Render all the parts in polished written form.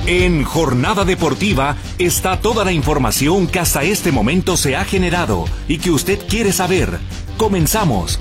En Jornada Deportiva está toda la información que hasta este momento se ha generado y que usted quiere saber. Comenzamos.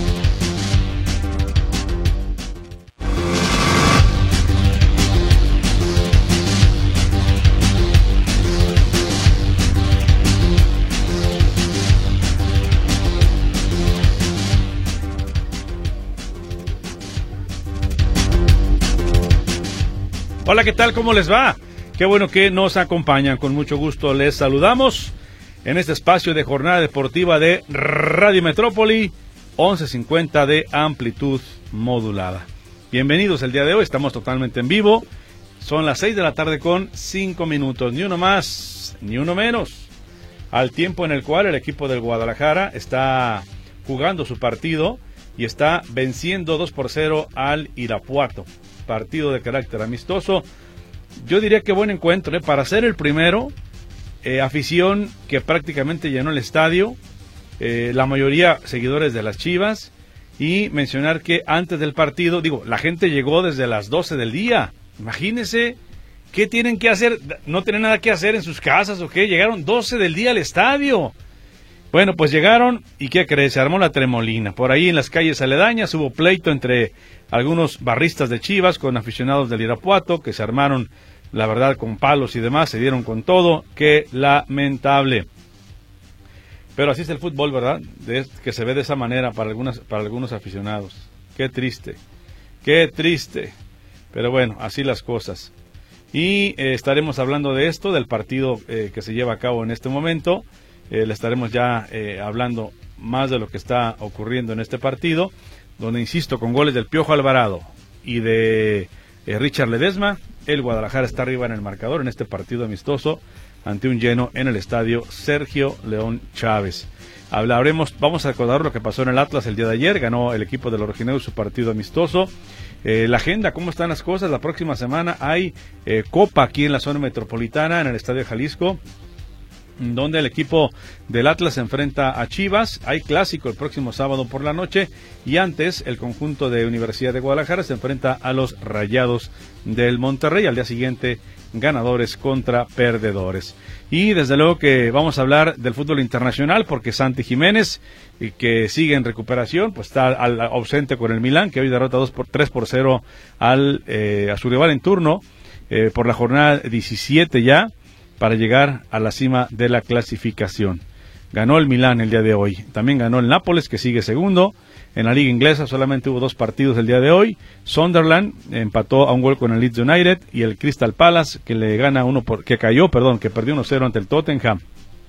Hola, ¿qué tal? ¿Cómo les va? Qué bueno que nos acompañan. Con mucho gusto les saludamos en este espacio de Jornada Deportiva de Radio Metrópoli, 1150 de amplitud modulada. Bienvenidos el día de hoy, estamos totalmente en vivo. Son las 6 de la tarde con 5 minutos, ni uno más, ni uno menos. Al tiempo en el cual el equipo del Guadalajara está jugando su partido y está venciendo 2-0 al Irapuato. Partido de carácter amistoso. Yo diría que buen encuentro, para ser el primero. Afición que prácticamente llenó el estadio, la mayoría seguidores de las Chivas, y mencionar que antes del partido, la gente llegó desde las 12 del día. Imagínense, ¿qué tienen que hacer? ¿No tienen nada que hacer en sus casas o qué? Llegaron 12 del día al estadio. Bueno, pues llegaron y ¿qué crees? Se armó la tremolina. Por ahí en las calles aledañas hubo pleito entre algunos barristas de Chivas con aficionados del Irapuato que se armaron, la verdad, con palos y demás, se dieron con todo. Qué lamentable. Pero así es el fútbol, ¿verdad? Que se ve de esa manera para algunos aficionados. Qué triste, qué triste. Pero bueno, así las cosas. Y estaremos hablando de esto, del partido que se lleva a cabo en este momento. Le estaremos ya hablando más de lo que está ocurriendo en este partido, donde, insisto, con goles del Piojo Alvarado y de Richard Ledesma, el Guadalajara está arriba en el marcador en este partido amistoso ante un lleno en el estadio Sergio León Chávez. Vamos a recordar lo que pasó en el Atlas el día de ayer. Ganó el equipo de los rojinegros su partido amistoso. La agenda, cómo están las cosas. La próxima semana hay Copa aquí en la zona metropolitana, en el estadio Jalisco, donde el equipo del Atlas se enfrenta a Chivas. Hay clásico el próximo sábado por la noche, y antes el conjunto de Universidad de Guadalajara se enfrenta a los Rayados del Monterrey. Al día siguiente, ganadores contra perdedores. Y desde luego que vamos a hablar del fútbol internacional, porque Santi Jiménez, que sigue en recuperación, pues está ausente con el Milán, que hoy derrota 3-0 a su rival en turno por la jornada 17 ya, para llegar a la cima de la clasificación. Ganó el Milán el día de hoy. También ganó el Nápoles, que sigue segundo. En la liga inglesa solamente hubo 2 partidos el día de hoy. Sunderland empató a un gol con el Leeds United, y el Crystal Palace, que perdió 1-0 ante el Tottenham.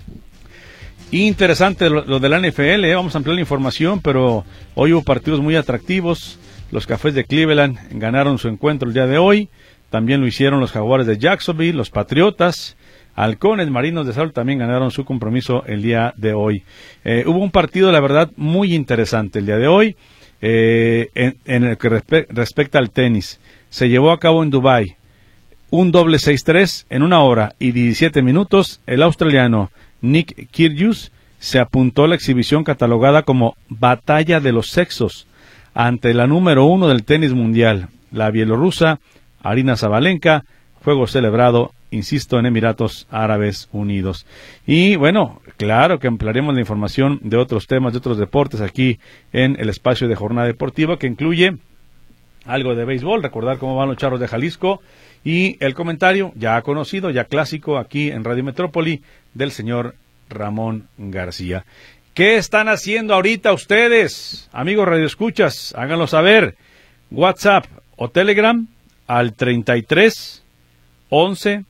Interesante lo de la NFL, vamos a ampliar la información, pero hoy hubo partidos muy atractivos. Los Cafés de Cleveland ganaron su encuentro el día de hoy. También lo hicieron los Jaguares de Jacksonville, los Patriotas. Halcones Marinos de Seattle también ganaron su compromiso el día de hoy. Hubo un partido, la verdad, muy interesante el día de hoy, en el que respecta al tenis. Se llevó a cabo en Dubái un doble 6-3 en 1 hora y 17 minutos. El australiano Nick Kyrgios se apuntó a la exhibición catalogada como Batalla de los Sexos ante la número 1 del tenis mundial, la bielorrusa Arina Sabalenka. Juego celebrado, insisto, en Emiratos Árabes Unidos. Y bueno, claro que ampliaremos la información de otros temas, de otros deportes aquí en el espacio de Jornada Deportiva, que incluye algo de béisbol, recordar cómo van los Charros de Jalisco, y el comentario ya conocido, ya clásico aquí en Radio Metrópoli, del señor Ramón García. ¿Qué están haciendo ahorita ustedes, amigos radioescuchas? Háganlo saber. WhatsApp o Telegram al 33 11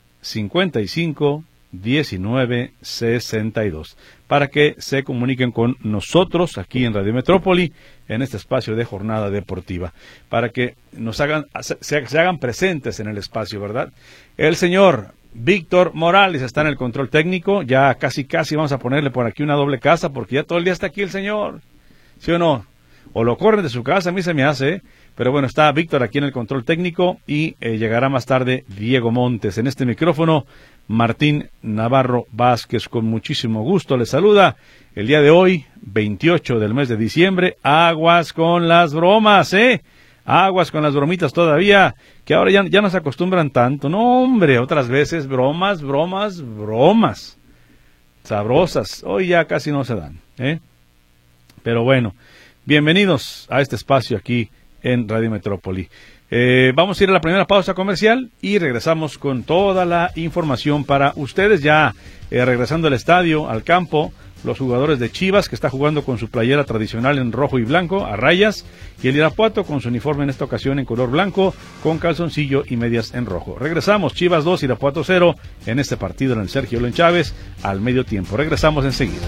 55 19 62 para que se comuniquen con nosotros aquí en Radio Metrópoli en este espacio de Jornada Deportiva, para que se hagan presentes en el espacio, ¿verdad? El señor Víctor Morales está en el control técnico. Ya casi vamos a ponerle por aquí una doble casa, porque ya todo el día está aquí el señor, ¿sí o no? O lo corren de su casa, a mí se me hace, pero bueno, está Víctor aquí en el control técnico, y llegará más tarde Diego Montes. En este micrófono, Martín Navarro Vázquez, con muchísimo gusto les saluda el día de hoy, 28 del mes de diciembre. Aguas con las bromas, Aguas con las bromitas todavía, que ahora ya no se acostumbran tanto. No, hombre, otras veces bromas sabrosas. Hoy ya casi no se dan, ¿eh? Pero bueno, bienvenidos a este espacio aquí en Radio Metrópoli. Vamos a ir a la primera pausa comercial y regresamos con toda la información para ustedes. Ya regresando al estadio, al campo, los jugadores de Chivas, que está jugando con su playera tradicional en rojo y blanco, a rayas, y el Irapuato con su uniforme en esta ocasión en color blanco, con calzoncillo y medias en rojo. Regresamos, Chivas 2, Irapuato 0, en este partido en el Sergio Len Chávez, al medio tiempo. Regresamos enseguida.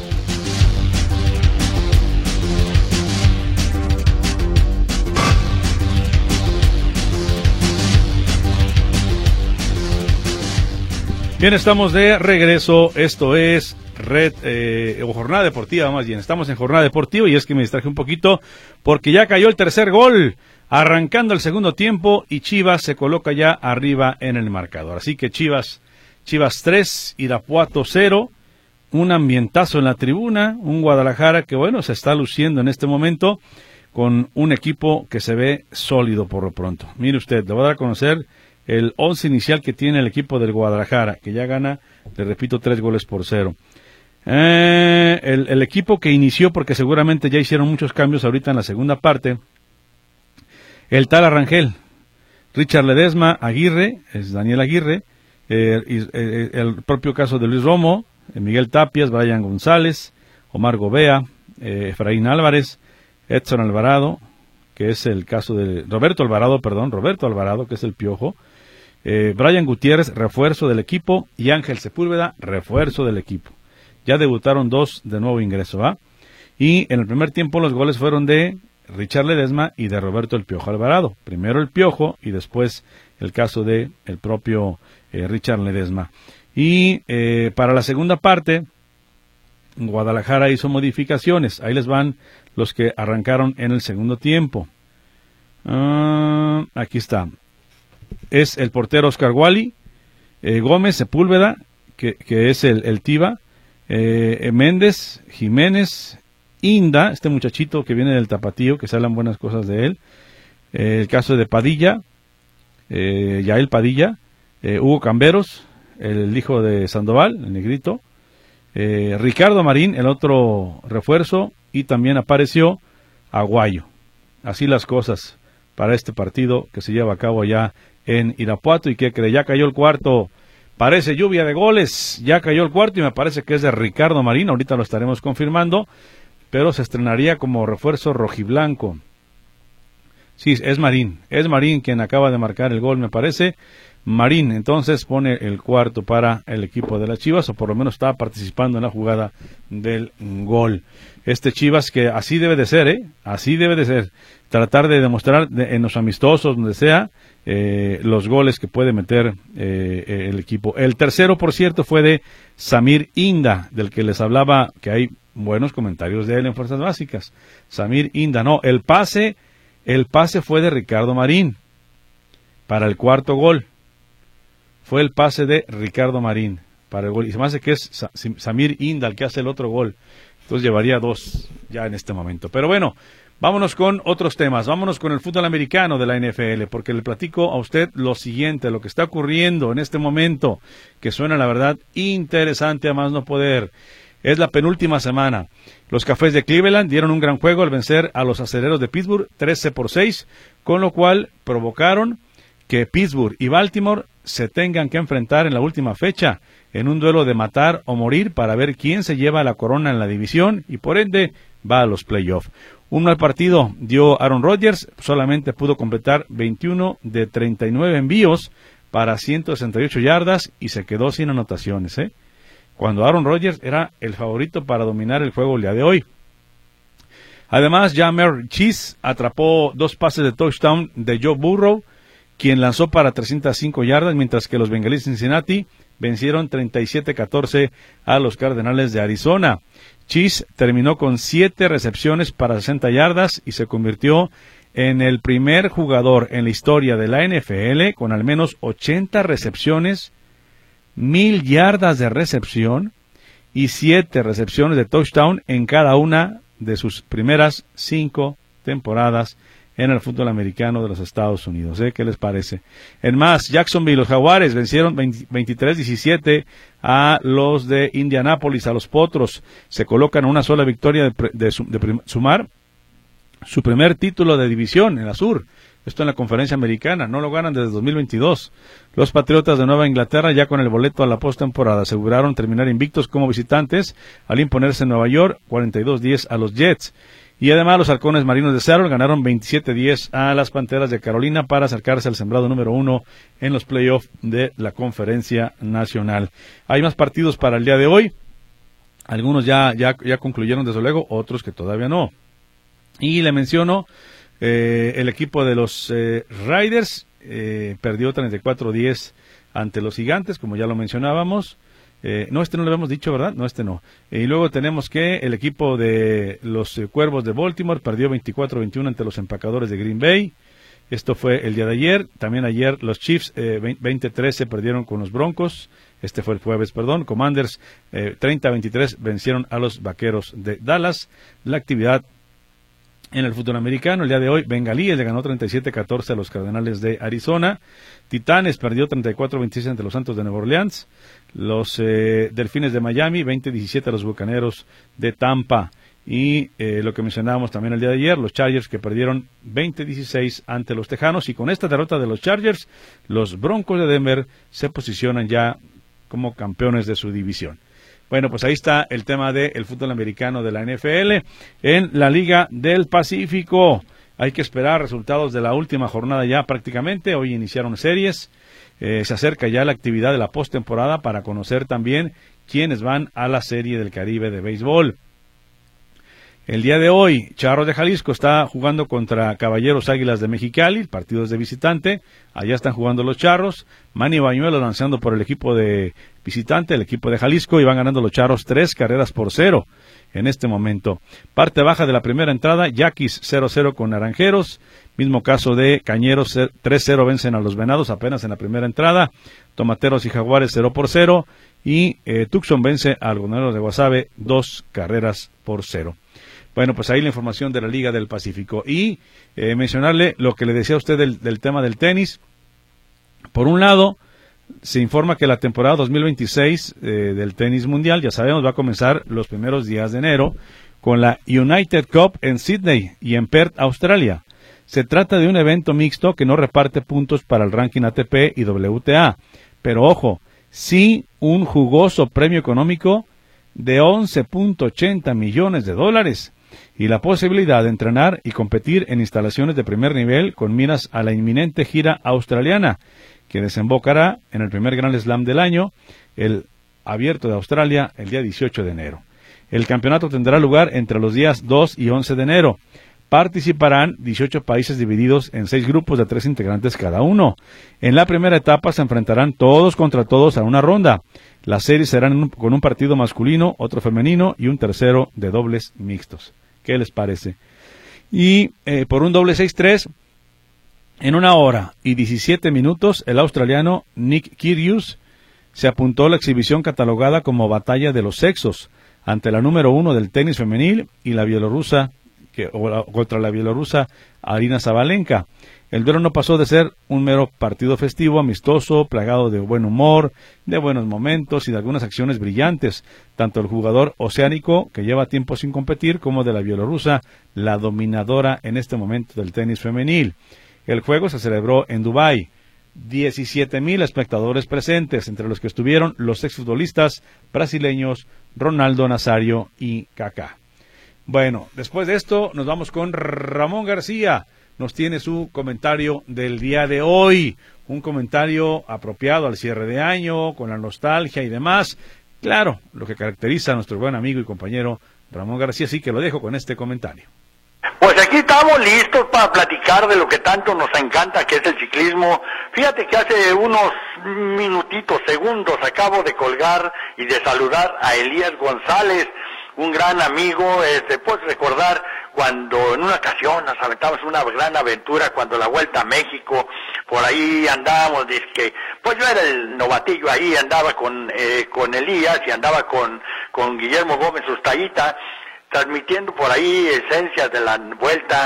Bien, estamos de regreso. Esto es Jornada Deportiva, más bien. Estamos en Jornada Deportiva y es que me distraje un poquito porque ya cayó el tercer gol, arrancando el segundo tiempo, y Chivas se coloca ya arriba en el marcador. Así que Chivas 3, Irapuato 0, un ambientazo en la tribuna, un Guadalajara que, bueno, se está luciendo en este momento con un equipo que se ve sólido por lo pronto. Mire usted, le voy a dar a conocer el 11 inicial que tiene el equipo del Guadalajara, que ya gana, le repito, 3-0. El equipo que inició, porque seguramente ya hicieron muchos cambios ahorita en la segunda parte, el tal Arrangel, Richard Ledesma, Aguirre, es Daniel Aguirre, el propio caso de Luis Romo, Miguel Tapias, Brian González, Omar Gobea, Efraín Álvarez, Edson Alvarado, que es el caso de Roberto Alvarado, que es el Piojo, Brian Gutiérrez, refuerzo del equipo, y Ángel Sepúlveda, refuerzo del equipo. Ya debutaron 2 de nuevo ingreso, ¿va? Y en el primer tiempo los goles fueron de Richard Ledesma y de Roberto el Piojo Alvarado. Primero el Piojo y después el caso de el propio Richard Ledesma. Y para la segunda parte, Guadalajara hizo modificaciones. Ahí les van los que arrancaron en el segundo tiempo. Aquí está. Es el portero Oscar Wally, Gómez, Sepúlveda, que es el Tiva, Méndez, Jiménez, Inda, este muchachito que viene del Tapatío, que se hablan buenas cosas de él, el caso de Padilla, Yael Padilla, Hugo Camberos, el hijo de Sandoval, el negrito, Ricardo Marín, el otro refuerzo, y también apareció Aguayo. Así las cosas para este partido que se lleva a cabo allá en Irapuato. Y que cree, ya cayó el cuarto, parece lluvia de goles, ya cayó el cuarto y me parece que es de Ricardo Marín, ahorita lo estaremos confirmando, pero se estrenaría como refuerzo rojiblanco. Sí, es Marín quien acaba de marcar el gol, me parece. Marín entonces pone el cuarto para el equipo de las Chivas, o por lo menos está participando en la jugada del gol. Este Chivas que así debe de ser, así debe de ser, tratar de demostrar en los amistosos, donde sea, los goles que puede meter el equipo. El tercero, por cierto, fue de Samir Inda, del que les hablaba, que hay buenos comentarios de él en Fuerzas Básicas. Samir Inda, no, el pase fue de Ricardo Marín para el cuarto gol. Fue el pase de Ricardo Marín para el gol. Y se me hace que es Samir Inda el que hace el otro gol. Entonces llevaría 2 ya en este momento. Pero bueno, vámonos con otros temas. Vámonos con el fútbol americano de la NFL, porque le platico a usted lo siguiente, lo que está ocurriendo en este momento, que suena la verdad interesante a más no poder. Es la penúltima semana. Los Cafés de Cleveland dieron un gran juego al vencer a los Acereros de Pittsburgh 13-6, con lo cual provocaron que Pittsburgh y Baltimore se tengan que enfrentar en la última fecha en un duelo de matar o morir para ver quién se lleva la corona en la división y por ende va a los playoffs. Un mal partido dio Aaron Rodgers, solamente pudo completar 21 de 39 envíos para 168 yardas y se quedó sin anotaciones, cuando Aaron Rodgers era el favorito para dominar el juego el día de hoy. Además, Ja'Marr Chase atrapó 2 pases de touchdown de Joe Burrow, quien lanzó para 305 yardas, mientras que los Bengalíes de Cincinnati vencieron 37-14 a los Cardenales de Arizona. Chase terminó con 7 recepciones para 60 yardas y se convirtió en el primer jugador en la historia de la NFL con al menos 80 recepciones, 1000 yardas de recepción y 7 recepciones de touchdown en cada una de sus primeras 5 temporadas en el fútbol americano de los Estados Unidos. ¿Qué les parece? En más, Jacksonville, los Jaguares vencieron 23-17 a los de Indianápolis, a los Potros. Se colocan una sola victoria de sumar su primer título de división en la Sur. Esto en la conferencia americana, no lo ganan desde 2022. Los Patriotas de Nueva Inglaterra, ya con el boleto a la postemporada, aseguraron terminar invictos como visitantes al imponerse en Nueva York 42-10 a los Jets. Y además los Halcones Marinos de Seattle ganaron 27-10 a las Panteras de Carolina para acercarse al sembrado número 1 en los playoffs de la conferencia nacional. Hay más partidos para el día de hoy. Algunos ya concluyeron desde luego, otros que todavía no. Y le menciono el equipo de los Raiders perdió 34-10 ante los Gigantes, como ya lo mencionábamos. No, no lo habíamos dicho, ¿verdad? No, no. Y luego tenemos que el equipo de los Cuervos de Baltimore perdió 24-21 ante los Empacadores de Green Bay. Esto fue el día de ayer. También ayer los Chiefs 20-13 perdieron con los Broncos. Este fue el jueves, perdón. Commanders 30-23 vencieron a los Vaqueros de Dallas. La actividad en el fútbol americano, el día de hoy, Bengalíes le ganó 37-14 a los Cardenales de Arizona. Titanes perdió 34-26 ante los Santos de Nueva Orleans. Los Delfines de Miami, 20-17 a los Bucaneros de Tampa. Y lo que mencionábamos también el día de ayer, los Chargers que perdieron 20-16 ante los Tejanos. Y con esta derrota de los Chargers, los Broncos de Denver se posicionan ya como campeones de su división. Bueno, pues ahí está el tema del fútbol americano de la NFL. En la Liga del Pacífico hay que esperar resultados de la última jornada ya prácticamente. Hoy iniciaron series. Se acerca ya la actividad de la postemporada para conocer también quiénes van a la Serie del Caribe de béisbol. El día de hoy, Charros de Jalisco está jugando contra Caballeros Águilas de Mexicali, partidos de visitante. Allá están jugando los Charros. Manny Bañuelos lanzando por el equipo de visitante, el equipo de Jalisco, y van ganando los Charros 3-0 en este momento. Parte baja de la primera entrada, Yaquis 0-0 con Naranjeros. Mismo caso de Cañeros, 3-0 vencen a los Venados apenas en la primera entrada. Tomateros y Jaguares 0-0. Y Tucson vence a Algodoneros de Guasave 2-0. Bueno, pues ahí la información de la Liga del Pacífico. Y mencionarle lo que le decía a usted del tema del tenis. Por un lado, se informa que la temporada 2026 del tenis mundial, ya sabemos, va a comenzar los primeros días de enero con la United Cup en Sydney y en Perth, Australia. Se trata de un evento mixto que no reparte puntos para el ranking ATP y WTA. Pero ojo, sí un jugoso premio económico de $11.80 millones y la posibilidad de entrenar y competir en instalaciones de primer nivel con miras a la inminente gira australiana que desembocará en el primer Grand Slam del año, el Abierto de Australia, el día 18 de enero. El campeonato tendrá lugar entre los días 2 y 11 de enero. Participarán 18 países divididos en 6 grupos de 3 integrantes cada uno. En la primera etapa se enfrentarán todos contra todos a una ronda. Las series serán con un partido masculino, otro femenino y un tercero de dobles mixtos. ¿Qué les parece? Y por un doble 6-3, en 1 hora y 17 minutos, el australiano Nick Kyrgios se apuntó a la exhibición catalogada como batalla de los sexos ante la número 1 del tenis femenil y la bielorrusa contra la bielorrusa Arina Sabalenka. El duelo no pasó de ser un mero partido festivo, amistoso, plagado de buen humor, de buenos momentos y de algunas acciones brillantes, tanto el jugador oceánico, que lleva tiempo sin competir, como de la bielorrusa, la dominadora en este momento del tenis femenil. El juego se celebró en Dubái. 17,000 espectadores presentes, entre los que estuvieron los exfutbolistas brasileños Ronaldo Nazario y Kaká. Bueno, después de esto nos vamos con Ramón García. Nos tiene su comentario del día de hoy, un comentario apropiado al cierre de año, con la nostalgia y demás. Claro, lo que caracteriza a nuestro buen amigo y compañero Ramón García, así que lo dejo con este comentario. Pues aquí estamos listos para platicar de lo que tanto nos encanta, que es el ciclismo. Fíjate que hace unos minutitos, segundos, acabo de colgar y de saludar a Elías González, un gran amigo. Pues recordar cuando en una ocasión nos aventamos una gran aventura, cuando la Vuelta a México, por ahí andábamos, pues yo era el novatillo ahí, andaba con Elías y andaba con Guillermo Gómez Ustallita, transmitiendo por ahí esencias de la Vuelta,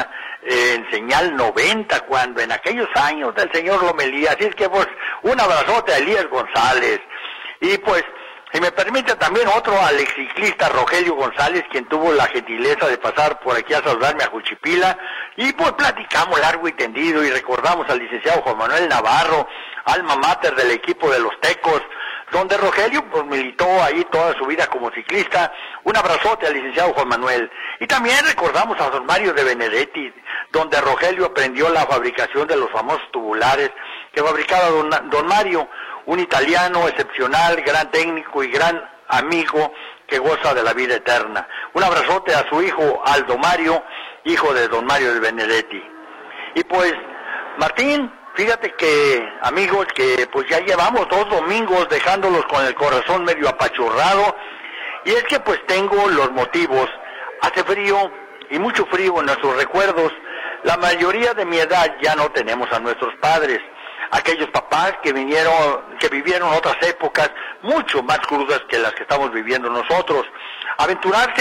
en señal 90, cuando en aquellos años del señor Lomelí. Así es que pues un abrazote a Elías González. Y pues, si me permite también otro al exciclista Rogelio González, quien tuvo la gentileza de pasar por aquí a saludarme a Juchipila, y pues platicamos largo y tendido y recordamos al licenciado Juan Manuel Navarro, alma mater del equipo de los Tecos, donde Rogelio pues militó ahí toda su vida como ciclista. Un abrazote al licenciado Juan Manuel. Y también recordamos a don Mario de Benedetti, donde Rogelio aprendió la fabricación de los famosos tubulares que fabricaba don Mario, un italiano excepcional, gran técnico y gran amigo que goza de la vida eterna. Un abrazote a su hijo Aldo Mario, hijo de don Mario de Benedetti. Y pues, Martín, fíjate que, amigos, que pues ya llevamos 2 domingos dejándolos con el corazón medio apachurrado, y es que pues tengo los motivos. Hace frío, y mucho frío en nuestros recuerdos. La mayoría de mi edad ya no tenemos a nuestros padres, aquellos papás que vivieron otras épocas mucho más crudas que las que estamos viviendo nosotros. Aventurarse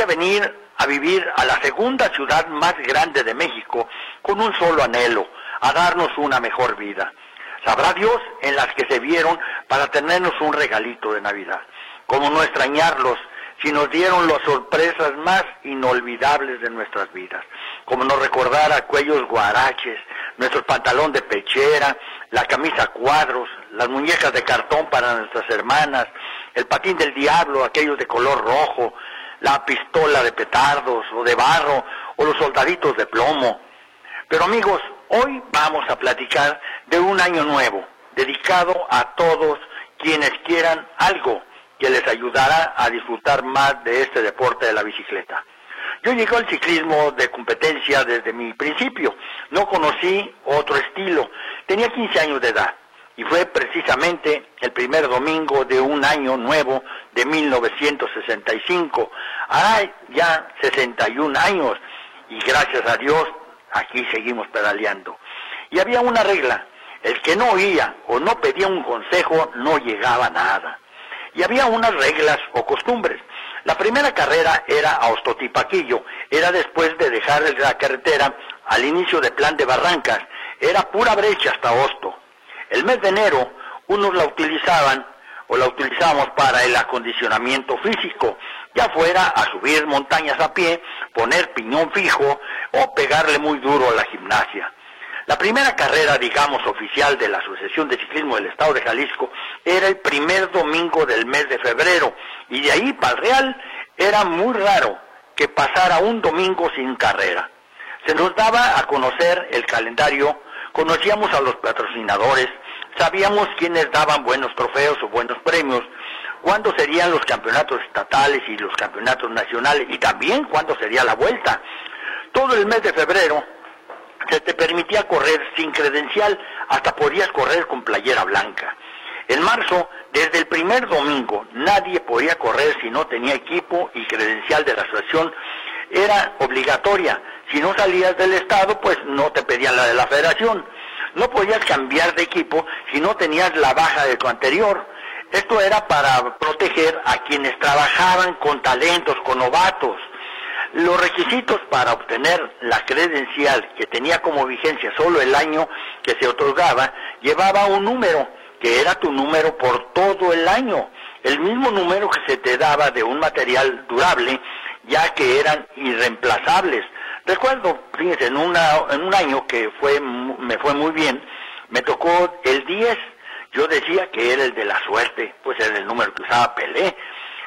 a vivir a la segunda ciudad más grande de México con un solo anhelo, a darnos una mejor vida. Sabrá Dios en las que se vieron para tenernos un regalito de Navidad. Cómo no extrañarlos si nos dieron las sorpresas más inolvidables de nuestras vidas. Como no recordar aquellos guaraches, nuestro pantalón de pechera, la camisa a cuadros, las muñecas de cartón para nuestras hermanas, el patín del diablo, aquellos de color rojo, la pistola de petardos o de barro, o los soldaditos de plomo. Pero amigos, hoy vamos a platicar de un año nuevo, dedicado a todos quienes quieran algo que les ayudará a disfrutar más de este deporte de la bicicleta. Yo llegué al ciclismo de competencia desde mi principio, no conocí otro estilo, tenía 15 años de edad, y fue precisamente el primer domingo de un año nuevo de 1965, ya 61 años, y gracias a Dios, aquí seguimos pedaleando. Y había una regla, el que no oía o no pedía un consejo no llegaba a nada. Y había unas reglas o costumbres. La primera carrera era a Ostotipaquillo, era después de dejar la carretera al inicio de Plan de Barrancas, era pura brecha hasta Hosto. El mes de enero, unos la utilizaban o la utilizábamos para el acondicionamiento físico, ya fuera a subir montañas a pie, poner piñón fijo o pegarle muy duro a la gimnasia. La primera carrera, digamos, oficial de la Asociación de Ciclismo del Estado de Jalisco era el primer domingo del mes de febrero, y de ahí para el Real era muy raro que pasara un domingo sin carrera. Se nos daba a conocer el calendario, conocíamos a los patrocinadores, sabíamos quiénes daban buenos trofeos o buenos premios, cuándo serían los campeonatos estatales y los campeonatos nacionales, y también cuándo sería la vuelta. Todo el mes de febrero se te permitía correr sin credencial, hasta podías correr con playera blanca. En marzo, desde el primer domingo, nadie podía correr si no tenía equipo, y credencial de la asociación era obligatoria. Si no salías del estado, pues no te pedían la de la federación. No podías cambiar de equipo si no tenías la baja de tu anterior. Esto era para proteger a quienes trabajaban con talentos, con novatos. Los requisitos para obtener la credencial, que tenía como vigencia solo el año que se otorgaba, llevaba un número, que era tu número por todo el año, el mismo número que se te daba de un material durable, ya que eran irreemplazables. Recuerdo, fíjense, en un año que me fue muy bien, me tocó el 10, yo decía que era el de la suerte, pues era el número que usaba Pelé.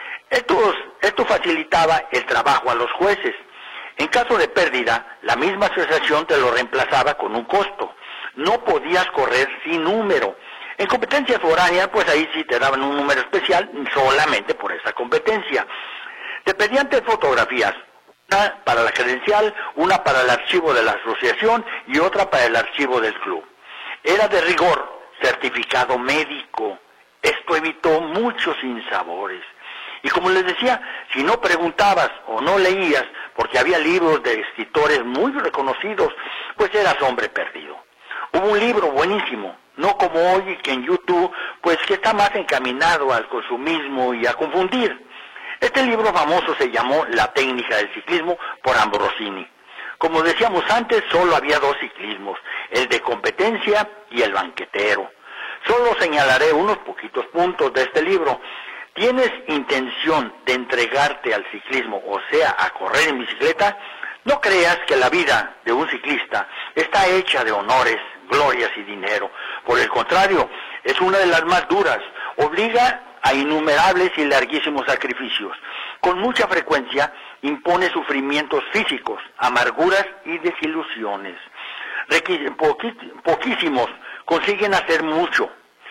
Esto facilitaba el trabajo a los jueces. En caso de pérdida, la misma asociación te lo reemplazaba con un costo. No podías correr sin número. En competencias foráneas, pues ahí sí te daban un número especial solamente por esa competencia. Te pedían 3 fotografías, una para la credencial, una para el archivo de la asociación y otra para el archivo del club. Era de rigor, certificado médico. Esto evitó muchos sinsabores. Y como les decía, si no preguntabas o no leías, porque había libros de escritores muy reconocidos, pues eras hombre perdido. Hubo un libro buenísimo, no como hoy que en YouTube, pues que está más encaminado al consumismo y a confundir. Este libro famoso se llamó La técnica del ciclismo por Ambrosini. Como decíamos antes, solo había dos ciclismos, el de competencia y el banquetero. Solo señalaré unos poquitos puntos de este libro. ¿Tienes intención de entregarte al ciclismo, o sea, a correr en bicicleta? No creas que la vida de un ciclista está hecha de honores, glorias y dinero. Por el contrario, es una de las más duras. Obliga a innumerables y larguísimos sacrificios. Con mucha frecuencia impone sufrimientos físicos, amarguras y desilusiones. Poquísimos consiguen hacer mucho,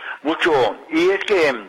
y es que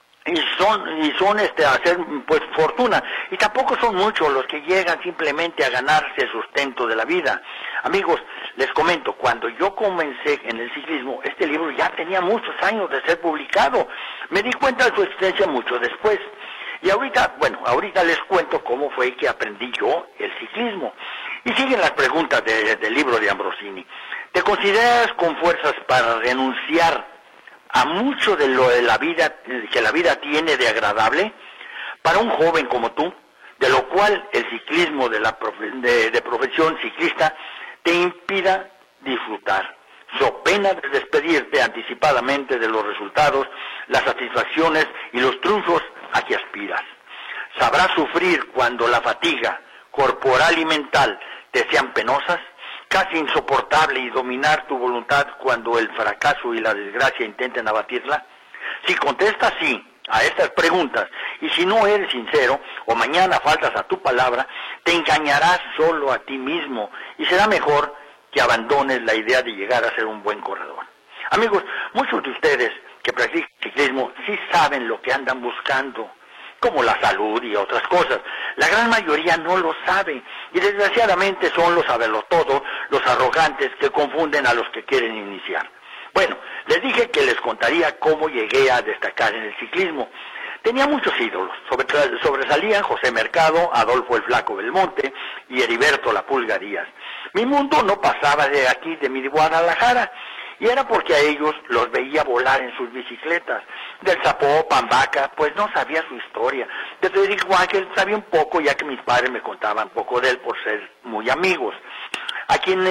son hacer pues fortuna, y tampoco son muchos los que llegan simplemente a ganarse el sustento de la vida. Amigos, les comento, cuando yo comencé en el ciclismo, este libro ya tenía muchos años de ser publicado. Me di cuenta de su existencia mucho después. Y ahorita les cuento cómo fue que aprendí yo el ciclismo. Y siguen las preguntas del libro de Ambrosini. ¿Te consideras con fuerzas para renunciar a mucho de lo de la vida que la vida tiene de agradable? Para un joven como tú, de lo cual el ciclismo de profesión ciclista te impida disfrutar, so pena de despedirte anticipadamente de los resultados, las satisfacciones y los triunfos a que aspiras. Sabrás sufrir cuando la fatiga corporal y mental te sean penosas, casi insoportable, y dominar tu voluntad cuando el fracaso y la desgracia intenten abatirla. Si contestas sí a estas preguntas, y si no eres sincero, o mañana faltas a tu palabra, te engañarás solo a ti mismo, y será mejor que abandones la idea de llegar a ser un buen corredor. Amigos, muchos de ustedes que practican ciclismo sí saben lo que andan buscando, como la salud y otras cosas. La gran mayoría no lo sabe, y desgraciadamente son los saberlotodos, los arrogantes, que confunden a los que quieren iniciar. Bueno, les dije que les contaría cómo llegué a destacar en el ciclismo. Tenía muchos ídolos, sobresalían José Mercado, Adolfo el Flaco Belmonte y Heriberto la Pulga Díaz. Mi mundo no pasaba de aquí, de mi Guadalajara, y era porque a ellos los veía volar en sus bicicletas. Del Zapopan, Vaca, pues no sabía su historia. De Federico Ángel sabía un poco, ya que mis padres me contaban poco de él por ser muy amigos. A quien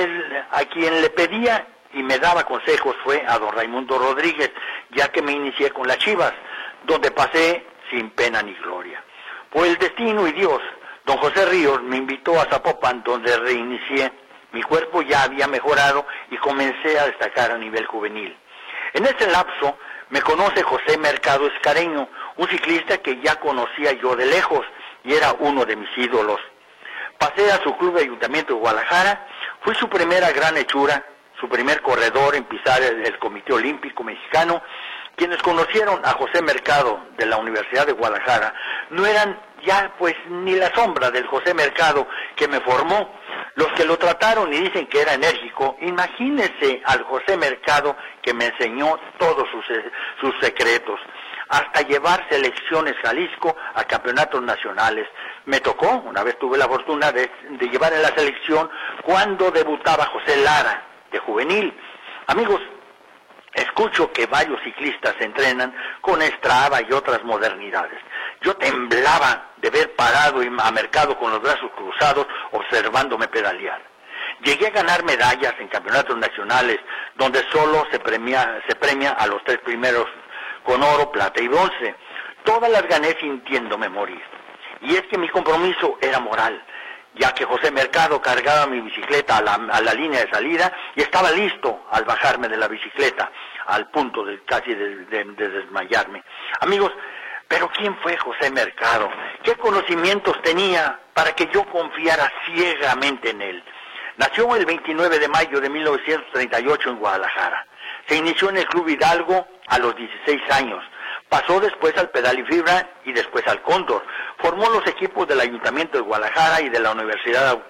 le pedía y me daba consejos fue a don Raimundo Rodríguez, ya que me inicié con las Chivas, donde pasé sin pena ni gloria. Por el destino y Dios, don José Ríos me invitó a Zapopan, donde reinicié. Mi cuerpo ya había mejorado y comencé a destacar a nivel juvenil. En ese lapso me conoce José Mercado Escareño, un ciclista que ya conocía yo de lejos y era uno de mis ídolos. Pasé a su club de Ayuntamiento de Guadalajara, fui su primera gran hechura, su primer corredor en pisar el Comité Olímpico Mexicano. Quienes conocieron a José Mercado de la Universidad de Guadalajara no eran ya pues ni la sombra del José Mercado que me formó. Los que lo trataron y dicen que era enérgico, imagínense al José Mercado que me enseñó todos sus secretos, hasta llevar selecciones Jalisco a campeonatos nacionales. Me tocó, una vez tuve la fortuna de llevar en la selección cuando debutaba José Lara, de juvenil. Amigos, escucho que varios ciclistas se entrenan con Strava y otras modernidades. Yo temblaba de ver parado a Mercado con los brazos cruzados observándome pedalear. Llegué a ganar medallas en campeonatos nacionales, donde solo se premia a los 3 primeros con oro, plata y bronce. Todas las gané sintiéndome morir. Y es que mi compromiso era moral, ya que José Mercado cargaba mi bicicleta a la línea de salida y estaba listo al bajarme de la bicicleta, al punto de casi de desmayarme. Amigos, pero ¿quién fue José Mercado? ¿Qué conocimientos tenía para que yo confiara ciegamente en él? Nació el 29 de mayo de 1938 en Guadalajara. Se inició en el Club Hidalgo a los 16 años. Pasó después al Pedal y Fibra y después al Cóndor. Formó los equipos del Ayuntamiento de Guadalajara y de la Universidad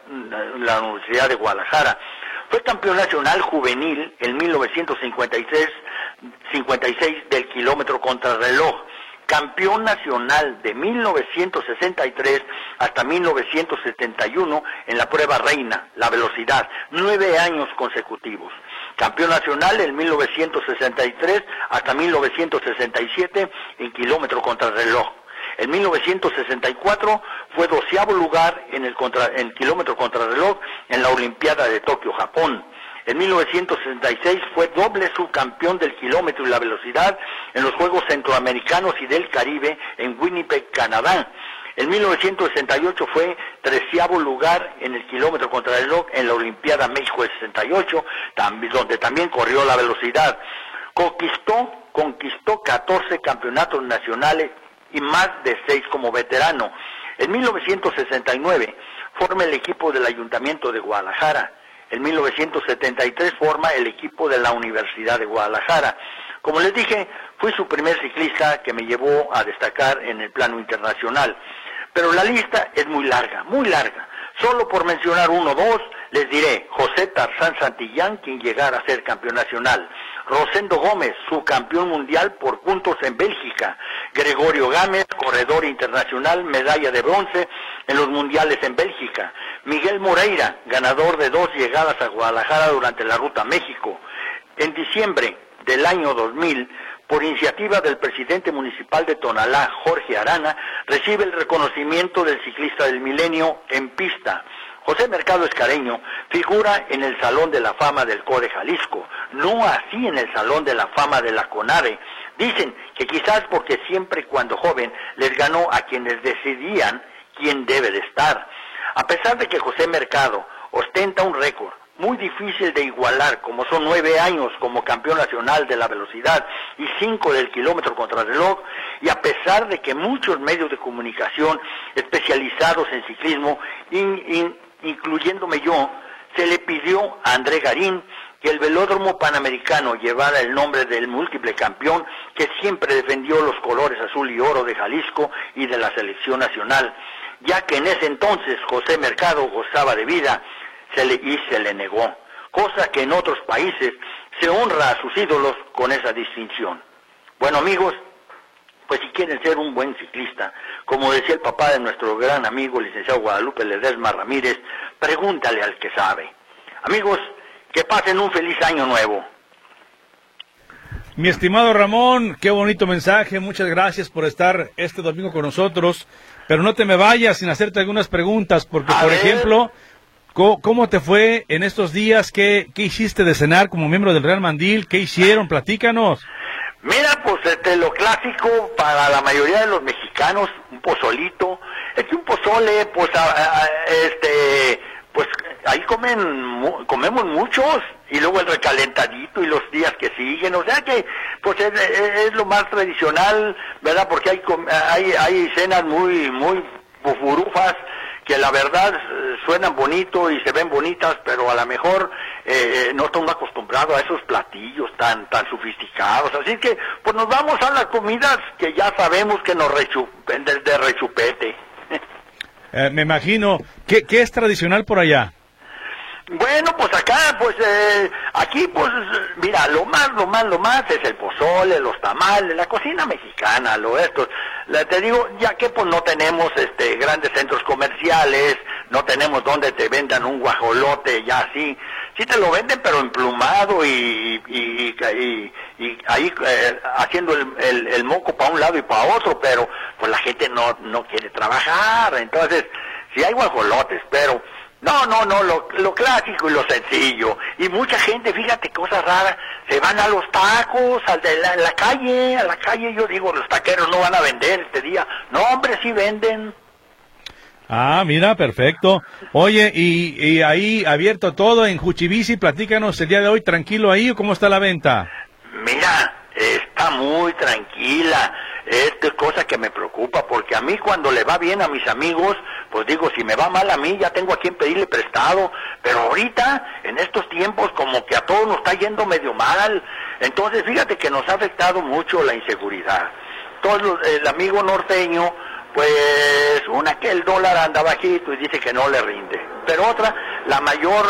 de Guadalajara. Fue campeón nacional juvenil en 1956 del kilómetro contrarreloj. Campeón nacional de 1963 hasta 1971 en la prueba reina, la velocidad, 9 años consecutivos. Campeón nacional en 1963 hasta 1967 en kilómetro contrarreloj. En 1964 fue 12º lugar en kilómetro contrarreloj en la Olimpiada de Tokio, Japón. En 1966 fue doble subcampeón del kilómetro y la velocidad en los Juegos Centroamericanos y del Caribe en Winnipeg, Canadá. En 1968 fue 13º lugar en el kilómetro contrarreloj en la Olimpiada México de 68, donde también corrió la velocidad. Conquistó 14 campeonatos nacionales y más de 6 como veterano. En 1969 forma el equipo del Ayuntamiento de Guadalajara. En 1973 forma el equipo de la Universidad de Guadalajara. Como les dije, fui su primer ciclista que me llevó a destacar en el plano internacional. Pero la lista es muy larga, muy larga. Solo por mencionar uno o dos, les diré: José Tarzán Santillán, quien llegara a ser campeón nacional; Rosendo Gómez, subcampeón mundial por puntos en Bélgica; Gregorio Gámez, corredor internacional, medalla de bronce en los mundiales en Bélgica; Miguel Moreira, ganador de 2 llegadas a Guadalajara durante la Ruta México. En diciembre del año 2000, por iniciativa del presidente municipal de Tonalá, Jorge Arana, recibe el reconocimiento del ciclista del milenio en pista. José Mercado Escareño figura en el Salón de la Fama del CODE Jalisco, no así en el Salón de la Fama de la CONADE. Dicen que quizás porque siempre cuando joven les ganó a quienes decidían quién debe de estar. A pesar de que José Mercado ostenta un récord muy difícil de igualar, como son 9 años como campeón nacional de la velocidad y 5 del kilómetro contrarreloj, y a pesar de que muchos medios de comunicación especializados en ciclismo, incluyéndome yo, se le pidió a André Garín que el velódromo panamericano llevara el nombre del múltiple campeón que siempre defendió los colores azul y oro de Jalisco y de la selección nacional, ya que en ese entonces José Mercado gozaba de vida, se le negó, cosa que en otros países se honra a sus ídolos con esa distinción. Bueno, amigos, pues si quieren ser un buen ciclista, como decía el papá de nuestro gran amigo licenciado Guadalupe Ledesma Ramírez, pregúntale al que sabe. Amigos, que pasen un feliz año nuevo. Mi estimado Ramón, qué bonito mensaje, muchas gracias por estar este domingo con nosotros, pero no te me vayas sin hacerte algunas preguntas, porque por ejemplo, ¿cómo te fue en estos días? ¿Qué hiciste de cenar como miembro del Real Mandil? ¿Qué hicieron? Platícanos. Mira, pues lo clásico para la mayoría de los mexicanos, un pozolito. Es que un pozole, pues, pues ahí comemos muchos, y luego el recalentadito y los días que siguen, o sea que pues es lo más tradicional, ¿verdad? Porque hay cenas muy bufurufas que la verdad suenan bonito y se ven bonitas, pero a lo mejor no estamos acostumbrados a esos platillos tan sofisticados, así que pues nos vamos a las comidas que ya sabemos que nos de rechupete. Me imagino, ¿qué es tradicional por allá? Bueno, pues acá, pues aquí, pues mira, lo más es el pozole, los tamales, la cocina mexicana, te digo, ya que pues no tenemos grandes centros comerciales, no tenemos donde te vendan un guajolote ya así, sí te lo venden pero emplumado y ahí haciendo el moco para un lado y para otro, pero pues la gente no quiere trabajar, entonces sí hay guajolotes, pero no, lo clásico y lo sencillo. Y mucha gente, fíjate, cosas raras, se van a los tacos, a la calle, yo digo, los taqueros no van a vender este día. No, hombre, sí venden. Ah, mira, perfecto. Oye, y ahí abierto todo en Juchivisi, platícanos el día de hoy, tranquilo ahí, ¿o cómo está la venta? Mira, está muy tranquila. Esta es cosa que me preocupa, porque a mí cuando le va bien a mis amigos, pues digo, si me va mal a mí, ya tengo a quien pedirle prestado, pero ahorita, en estos tiempos, como que a todos nos está yendo medio mal, entonces fíjate que nos ha afectado mucho la inseguridad. El amigo norteño, pues, una que el dólar anda bajito y dice que no le rinde, pero otra, la mayor,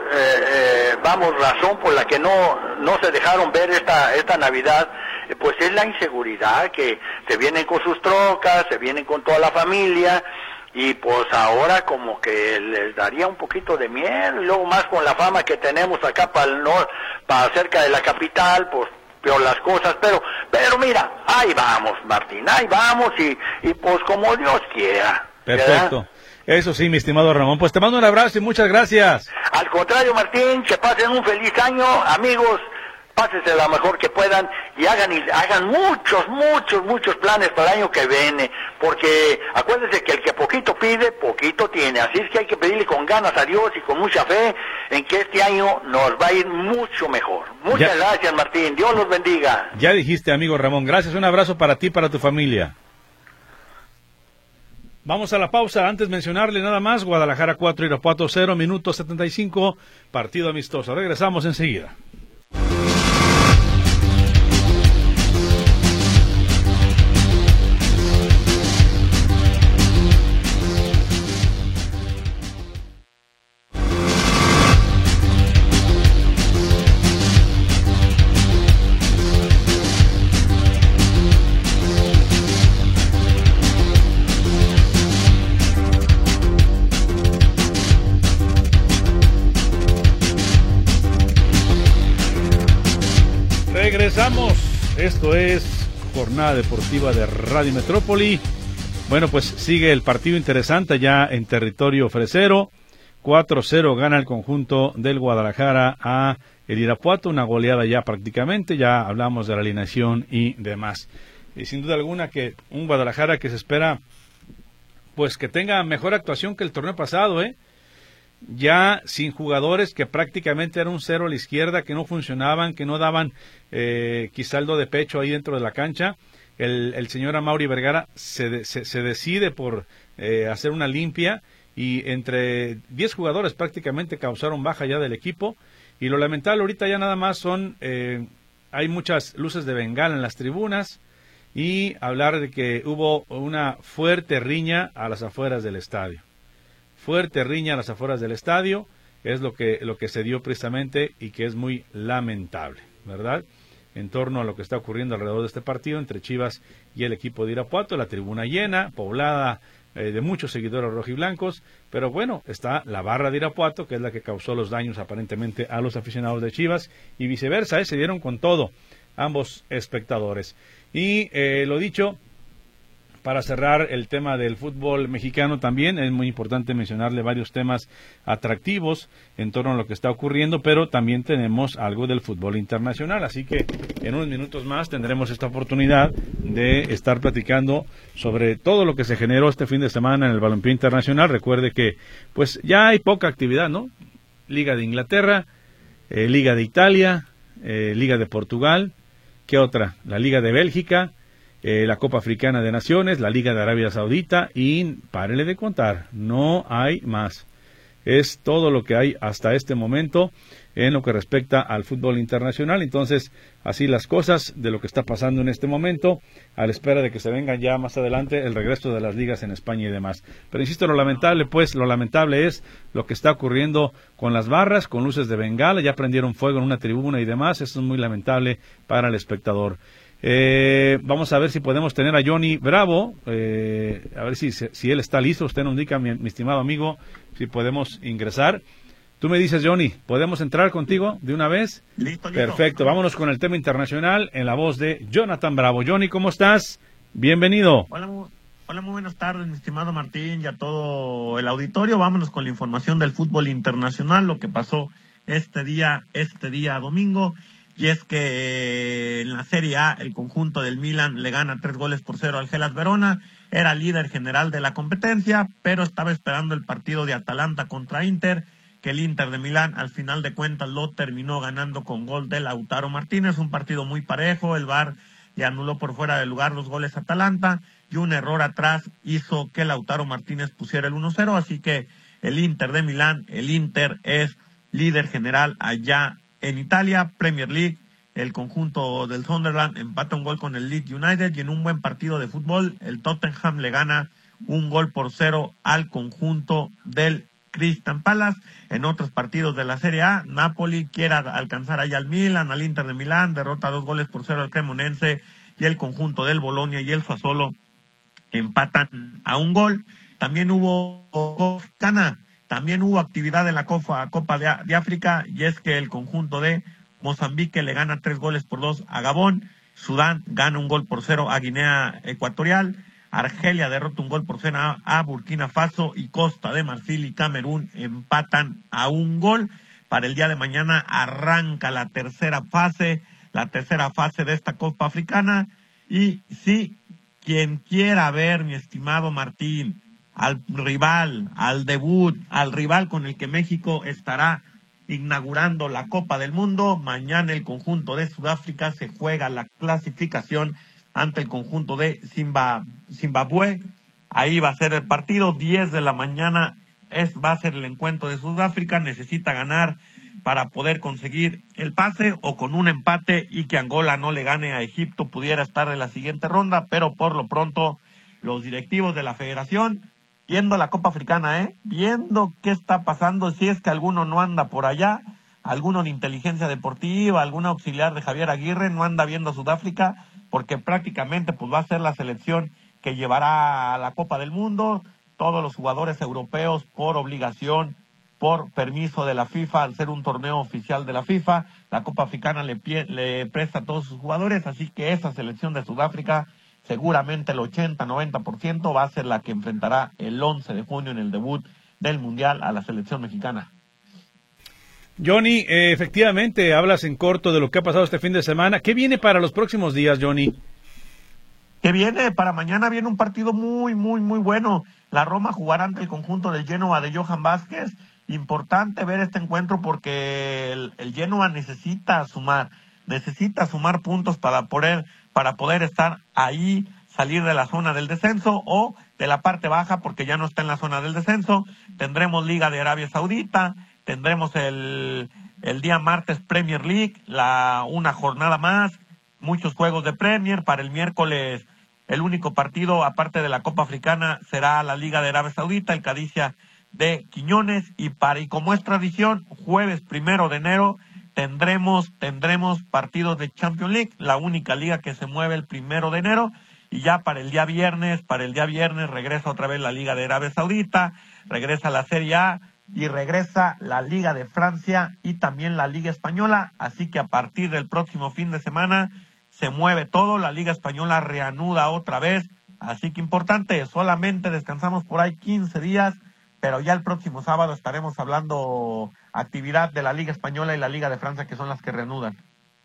razón por la que no se dejaron ver esta Navidad, pues es la inseguridad, que se vienen con sus trocas, se vienen con toda la familia, y pues ahora como que les daría un poquito de miedo, y luego más con la fama que tenemos acá para cerca de la capital, pues peor las cosas, pero mira, ahí vamos, Martín, ahí vamos, y pues como Dios quiera. Perfecto. ¿verdad? Eso sí, mi estimado Ramón. Pues te mando un abrazo y muchas gracias. Al contrario, Martín, que pasen un feliz año, amigos. Pásense lo mejor que puedan y hagan muchos planes para el año que viene, porque acuérdense que el que poquito pide, poquito tiene, así es que hay que pedirle con ganas a Dios y con mucha fe en que este año nos va a ir mucho mejor. Muchas gracias, Martín, Dios los bendiga. Ya dijiste, amigo Ramón, gracias, un abrazo para ti y para tu familia. Vamos a la pausa, antes mencionarle nada más, Guadalajara 4, Irapuato 0, minuto 75, partido amistoso. Regresamos enseguida. Regresamos, esto es Jornada Deportiva de Radio Metrópoli. Bueno, pues sigue el partido interesante ya en territorio fresero. 4-0 gana el conjunto del Guadalajara a el Irapuato, una goleada ya prácticamente, ya hablamos de la alineación y demás. Y sin duda alguna que un Guadalajara que se espera pues que tenga mejor actuación que el torneo pasado, ya sin jugadores que prácticamente era un cero a la izquierda, que no funcionaban, que no daban quizaldo de pecho ahí dentro de la cancha. El señor Amaury Vergara se decide por hacer una limpia y entre 10 jugadores prácticamente causaron baja ya del equipo, y lo lamentable ahorita ya nada más son hay muchas luces de bengala en las tribunas y hablar de que hubo una fuerte riña a las afueras del estadio. Fuerte riña a las afueras del estadio es lo que se dio precisamente y que es muy lamentable, ¿verdad? En torno a lo que está ocurriendo alrededor de este partido entre Chivas y el equipo de Irapuato, la tribuna llena, poblada de muchos seguidores rojiblancos, pero bueno, está la barra de Irapuato, que es la que causó los daños aparentemente a los aficionados de Chivas, y viceversa, se dieron con todo ambos espectadores. Y lo dicho, para cerrar el tema del fútbol mexicano también, es muy importante mencionarle varios temas atractivos en torno a lo que está ocurriendo, pero también tenemos algo del fútbol internacional, así que en unos minutos más tendremos esta oportunidad de estar platicando sobre todo lo que se generó este fin de semana en el balompié internacional. Recuerde que pues ya hay poca actividad, ¿no? Liga de Inglaterra, Liga de Italia, Liga de Portugal, ¿qué otra? La Liga de Bélgica, la Copa Africana de Naciones, la Liga de Arabia Saudita, y párele de contar, no hay más. Es todo lo que hay hasta este momento en lo que respecta al fútbol internacional. Entonces, así las cosas de lo que está pasando en este momento, a la espera de que se vengan ya más adelante el regreso de las ligas en España y demás. Pero insisto, lo lamentable es lo que está ocurriendo con las barras, con luces de bengala, ya prendieron fuego en una tribuna y demás. Eso es muy lamentable para el espectador. Vamos a ver si podemos tener a Johnny Bravo, a ver si él está listo. Usted nos indica, mi estimado amigo, si podemos ingresar. Tú me dices, Johnny, ¿podemos entrar contigo de una vez? Listo. Perfecto, vámonos con el tema internacional en la voz de Jonathan Bravo. Johnny, ¿cómo estás? Bienvenido. Hola, muy buenas tardes, mi estimado Martín, y a todo el auditorio. Vámonos con la información del fútbol internacional, lo que pasó este día domingo. Y es que en la Serie A el conjunto del Milan le gana 3-0 al Hellas Verona. Era líder general de la competencia, pero estaba esperando el partido de Atalanta contra Inter, que el Inter de Milán al final de cuentas lo terminó ganando con gol de Lautaro Martínez. Un partido muy parejo, el VAR le anuló por fuera de lugar los goles a Atalanta y un error atrás hizo que Lautaro Martínez pusiera el 1-0, así que el Inter de Milán, el Inter es líder general allá en Italia. Premier League, el conjunto del Sunderland empata un gol con el Leeds United, y en un buen partido de fútbol el Tottenham le gana 1-0 al conjunto del Crystal Palace. En otros partidos de la Serie A, Napoli quiere alcanzar allá al Milan, al Inter de Milán, derrota 2-0 al Cremonense, y el conjunto del Bologna y el Sassuolo empatan a un gol. También hubo actividad en la Copa de África, y es que el conjunto de Mozambique le gana 3-2 a Gabón. Sudán gana 1-0 a Guinea Ecuatorial. Argelia derrota 1-0 a Burkina Faso y Costa de Marfil y Camerún empatan a 1 gol. Para el día de mañana arranca la tercera fase de esta Copa Africana. Y sí, quien quiera ver, mi estimado Martín, al rival, al debut, al rival con el que México estará inaugurando la Copa del Mundo, mañana el conjunto de Sudáfrica se juega la clasificación ante el conjunto de Zimbabue. Ahí va a ser el partido, 10 de la mañana va a ser el encuentro de Sudáfrica. Necesita ganar para poder conseguir el pase, o con un empate y que Angola no le gane a Egipto pudiera estar en la siguiente ronda, pero por lo pronto los directivos de la federación viendo la Copa Africana, viendo qué está pasando, si es que alguno no anda por allá, alguno de inteligencia deportiva, algún auxiliar de Javier Aguirre no anda viendo a Sudáfrica, porque prácticamente pues va a ser la selección que llevará a la Copa del Mundo. Todos los jugadores europeos por obligación, por permiso de la FIFA, al ser un torneo oficial de la FIFA, la Copa Africana le presta a todos sus jugadores, así que esa selección de Sudáfrica, seguramente el 80-90% va a ser la que enfrentará el 11 de junio en el debut del Mundial a la selección mexicana. Johnny, efectivamente, hablas en corto de lo que ha pasado este fin de semana. ¿Qué viene para los próximos días, Johnny? ¿Qué viene? Para mañana viene un partido muy, muy, muy bueno. La Roma jugará ante el conjunto del Génova de Johan Vázquez. Importante ver este encuentro porque el Génova necesita sumar puntos para poder estar ahí, salir de la zona del descenso o de la parte baja, porque ya no está en la zona del descenso. Tendremos Liga de Arabia Saudita, tendremos el día martes Premier League, una jornada más, muchos juegos de Premier. Para el miércoles el único partido aparte de la Copa Africana será la Liga de Arabia Saudita, el Cadicia de Quiñones, y como es tradición, jueves 1 de enero tendremos partidos de Champions League, la única liga que se mueve el 1 de enero, y ya para el día viernes regresa otra vez la Liga de Arabia Saudita, regresa la Serie A y regresa la Liga de Francia y también la Liga Española, así que a partir del próximo fin de semana se mueve todo, la Liga Española reanuda otra vez, así que importante, solamente descansamos por ahí 15 días, pero ya el próximo sábado estaremos hablando actividad de la Liga Española y la Liga de Francia, que son las que reanudan.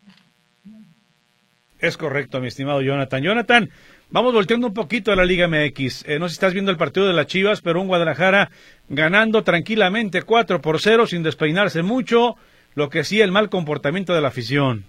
Es correcto, mi estimado Jonathan. Jonathan, vamos volteando un poquito a la Liga MX. No sé si estás viendo el partido de las Chivas, pero un Guadalajara ganando tranquilamente 4-0 sin despeinarse mucho, lo que sí el mal comportamiento de la afición.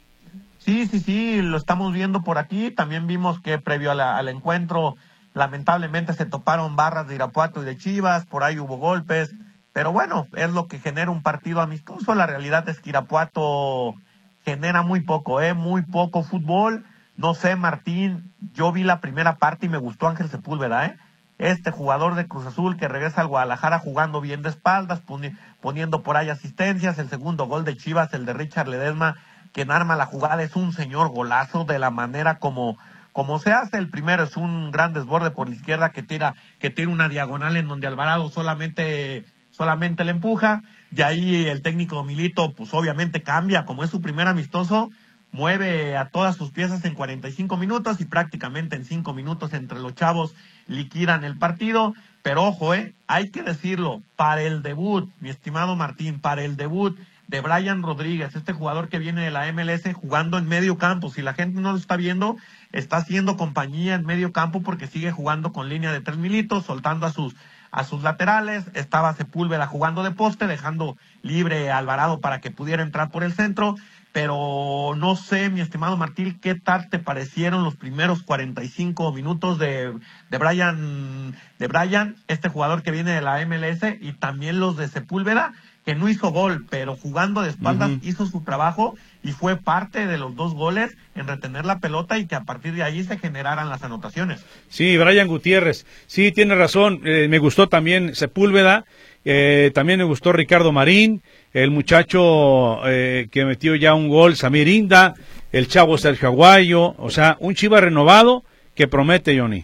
Sí, lo estamos viendo por aquí. También vimos que previo al encuentro lamentablemente se toparon barras de Irapuato y de Chivas, por ahí hubo golpes, pero bueno, es lo que genera un partido amistoso. La realidad es que Irapuato genera muy poco fútbol. No sé, Martín, yo vi la primera parte y me gustó Ángel Sepúlveda, este jugador de Cruz Azul que regresa al Guadalajara jugando bien de espaldas, poniendo por ahí asistencias. El segundo gol de Chivas, el de Richard Ledesma, quien arma la jugada, es un señor golazo de la manera como se hace. El primero es un gran desborde por la izquierda que tira una diagonal en donde Alvarado solamente le empuja, y ahí el técnico Milito pues obviamente cambia, como es su primer amistoso, mueve a todas sus piezas en 45 minutos y prácticamente en 5 minutos entre los chavos liquidan el partido. Pero ojo, hay que decirlo, para el debut, mi estimado Martín, para el debut de Brian Rodríguez, este jugador que viene de la MLS jugando en medio campo, si la gente no lo está viendo, está haciendo compañía en medio campo porque sigue jugando con línea de 3 militos, soltando a sus laterales. Estaba Sepúlveda jugando de poste, dejando libre a Alvarado para que pudiera entrar por el centro. Pero no sé, mi estimado Martín, ¿qué tal te parecieron los primeros 45 minutos de Brian, este jugador que viene de la MLS, y también los de Sepúlveda, que no hizo gol, pero jugando de espaldas hizo su trabajo y fue parte de los 2 goles en retener la pelota y que a partir de ahí se generaran las anotaciones? Sí, Brian Gutiérrez, sí, tiene razón. Me gustó también Sepúlveda, también me gustó Ricardo Marín, el muchacho que metió ya un gol, Samir Inda, el chavo Sergio Aguayo, o sea, un Chivas renovado que promete, Johnny.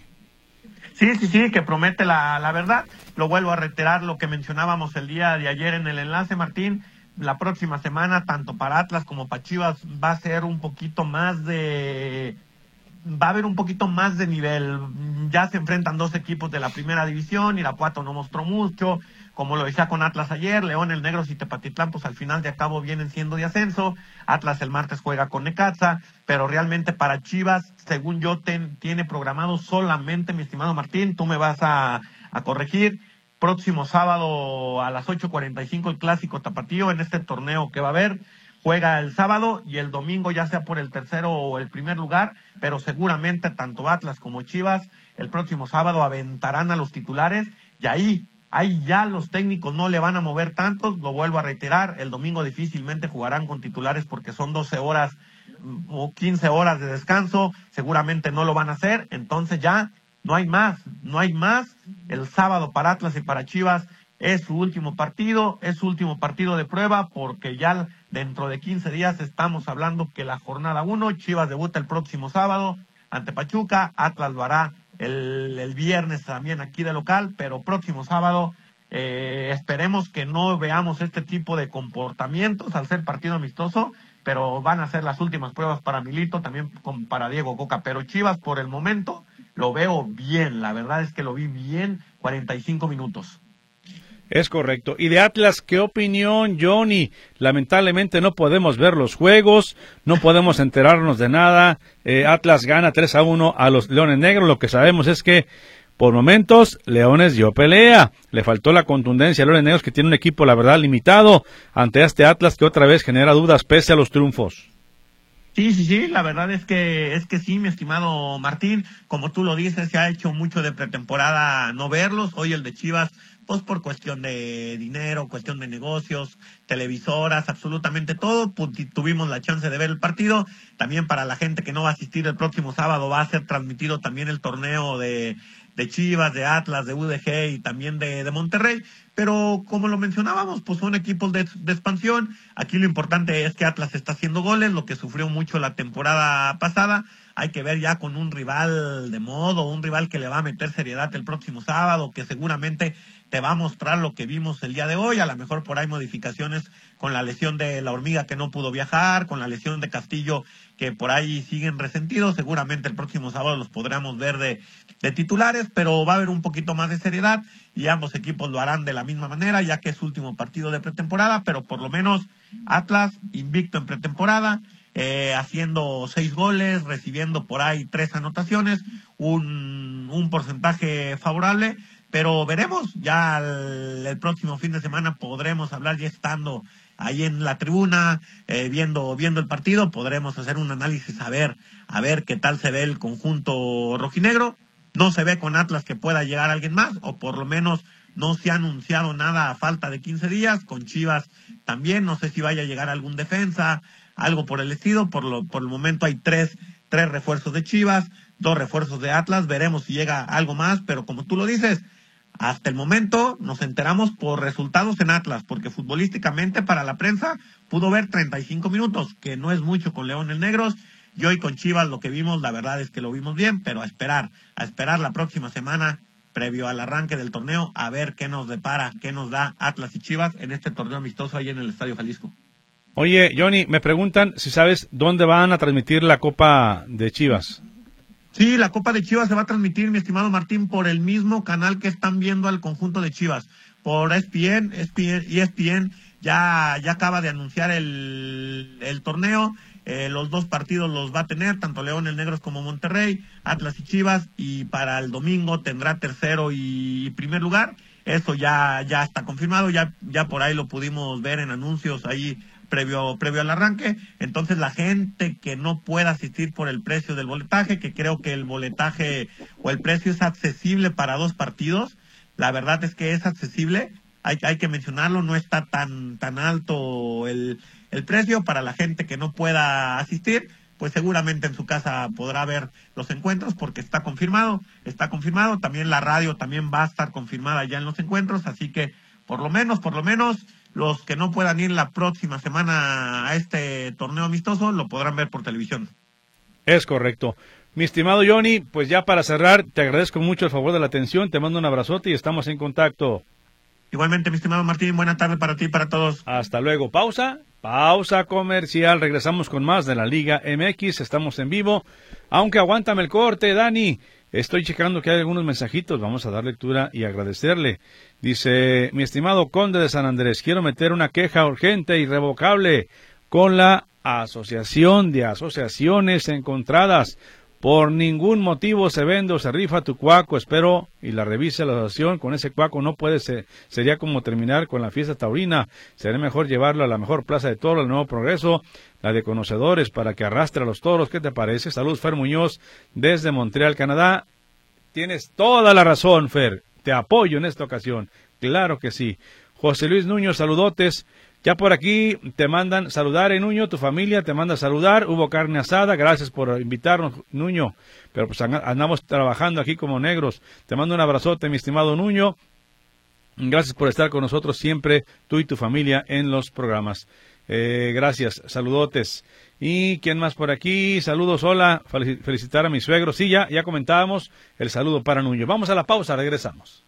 Sí, que promete la verdad. Lo vuelvo a reiterar lo que mencionábamos el día de ayer en el enlace, Martín. La próxima semana, tanto para Atlas como para Chivas, va a ser un poquito más de va a haber un poquito más de nivel. Ya se enfrentan dos equipos de la primera división, Irapuato no mostró mucho, como lo decía con Atlas ayer, León, el Negros y Tepatitlán, pues al final de cabo vienen siendo de ascenso. Atlas el martes juega con Necaxa, pero realmente para Chivas, según yo, tiene programado solamente, mi estimado Martín, tú me vas a corregir, próximo sábado a las 8:45 el clásico tapatío en este torneo que va a haber. Juega el sábado y el domingo ya sea por el tercero o el primer lugar, pero seguramente tanto Atlas como Chivas el próximo sábado aventarán a los titulares y ahí ya los técnicos no le van a mover tantos, lo vuelvo a reiterar, el domingo difícilmente jugarán con titulares porque son 12 horas o 15 horas de descanso, seguramente no lo van a hacer, entonces ya no hay más, el sábado para Atlas y para Chivas es su último partido de prueba porque ya dentro de 15 días estamos hablando que la jornada 1, Chivas debuta el próximo sábado ante Pachuca, Atlas lo hará el viernes también aquí de local, pero próximo sábado esperemos que no veamos este tipo de comportamientos al ser partido amistoso, pero van a ser las últimas pruebas para Milito, también para Diego Coca, pero Chivas por el momento lo veo bien, la verdad es que lo vi bien, 45 minutos. Es correcto. Y de Atlas, ¿qué opinión, Johnny? Lamentablemente no podemos ver los juegos, no podemos enterarnos de nada. Atlas gana 3-1 a los Leones Negros. Lo que sabemos es que, por momentos, Leones dio pelea. Le faltó la contundencia a Leones Negros, que tiene un equipo, la verdad, limitado ante este Atlas que otra vez genera dudas pese a los triunfos. Sí, la verdad es que sí, mi estimado Martín. Como tú lo dices, se ha hecho mucho de pretemporada no verlos. Hoy el de Chivas, pues por cuestión de dinero, cuestión de negocios, televisoras, absolutamente todo, pues, tuvimos la chance de ver el partido. También para la gente que no va a asistir el próximo sábado va a ser transmitido también el torneo de Chivas, de Atlas, de UDG y también de Monterrey. Pero como lo mencionábamos, pues son equipos de expansión. Aquí lo importante es que Atlas está haciendo goles, lo que sufrió mucho la temporada pasada. Hay que ver ya con un rival de modo, un rival que le va a meter seriedad el próximo sábado, que seguramente te va a mostrar lo que vimos el día de hoy. A lo mejor por ahí modificaciones con la lesión de la Hormiga que no pudo viajar, con la lesión de Castillo que por ahí siguen resentidos. Seguramente el próximo sábado los podremos ver de titulares, pero va a haber un poquito más de seriedad y ambos equipos lo harán de la misma manera, ya que es su último partido de pretemporada, pero por lo menos Atlas invicto en pretemporada, haciendo 6 goles, recibiendo por ahí 3 anotaciones, un porcentaje favorable, pero veremos, ya el próximo fin de semana podremos hablar ya estando ahí en la tribuna, viendo el partido, podremos hacer un análisis a ver qué tal se ve el conjunto rojinegro. No se ve con Atlas que pueda llegar alguien más, o por lo menos no se ha anunciado nada a falta de 15 días, con Chivas también, no sé si vaya a llegar algún defensa, algo por el estilo, por el momento hay tres refuerzos de Chivas, 2 refuerzos de Atlas, veremos si llega algo más, pero como tú lo dices, hasta el momento nos enteramos por resultados en Atlas, porque futbolísticamente para la prensa pudo ver 35 minutos, que no es mucho con Leones Negros, y hoy con Chivas lo que vimos, la verdad es que lo vimos bien, pero a esperar la próxima semana, previo al arranque del torneo, a ver qué nos depara, qué nos da Atlas y Chivas en este torneo amistoso ahí en el Estadio Jalisco. Oye, Johnny, me preguntan si sabes dónde van a transmitir la Copa de Chivas. Sí, la Copa de Chivas se va a transmitir, mi estimado Martín, por el mismo canal que están viendo al conjunto de Chivas, por ESPN ya acaba de anunciar el torneo. Los 2 partidos los va a tener, tanto Leones Negros como Monterrey, Atlas y Chivas, y para el domingo tendrá tercero y primer lugar. Eso ya está confirmado, ya por ahí lo pudimos ver en anuncios ahí previo al arranque. Entonces la gente que no pueda asistir por el precio del boletaje, que creo que el boletaje o el precio es accesible para 2 partidos, la verdad es que es accesible, hay que mencionarlo, no está tan alto el precio. Para la gente que no pueda asistir, pues seguramente en su casa podrá ver los encuentros porque está confirmado, también la radio también va a estar confirmada ya en los encuentros, así que por lo menos los que no puedan ir la próxima semana a este torneo amistoso lo podrán ver por televisión. Es correcto. Mi estimado Johnny, pues ya para cerrar, te agradezco mucho el favor de la atención, te mando un abrazote y estamos en contacto. Igualmente, mi estimado Martín, buena tarde para ti y para todos. Hasta luego. Pausa Pausa comercial, regresamos con más de la Liga MX, estamos en vivo, aunque aguántame el corte, Dani. Estoy checando que hay algunos mensajitos, vamos a dar lectura y agradecerle. Dice, mi estimado conde de San Andrés, quiero meter una queja urgente e irrevocable con la Asociación de Asociaciones Encontradas. Por ningún motivo se vende o se rifa tu cuaco, espero y la revise la asociación. Con ese cuaco no puede ser, sería como terminar con la fiesta taurina. Sería mejor llevarlo a la mejor plaza de toros, el Nuevo Progreso, la de conocedores, para que arrastre a los toros. ¿Qué te parece? Saludos, Fer Muñoz, desde Montreal, Canadá. Tienes toda la razón, Fer. Te apoyo en esta ocasión. Claro que sí. José Luis Nuño, saludotes. Ya por aquí te mandan saludar, Nuño, tu familia te manda saludar, hubo carne asada, gracias por invitarnos, Nuño, pero pues andamos trabajando aquí como negros. Te mando un abrazote, mi estimado Nuño, gracias por estar con nosotros siempre, tú y tu familia en los programas. Gracias, saludotes. ¿Y quién más por aquí? Saludos, hola, felicitar a mi suegro. Sí, ya comentábamos el saludo para Nuño. Vamos a la pausa, regresamos.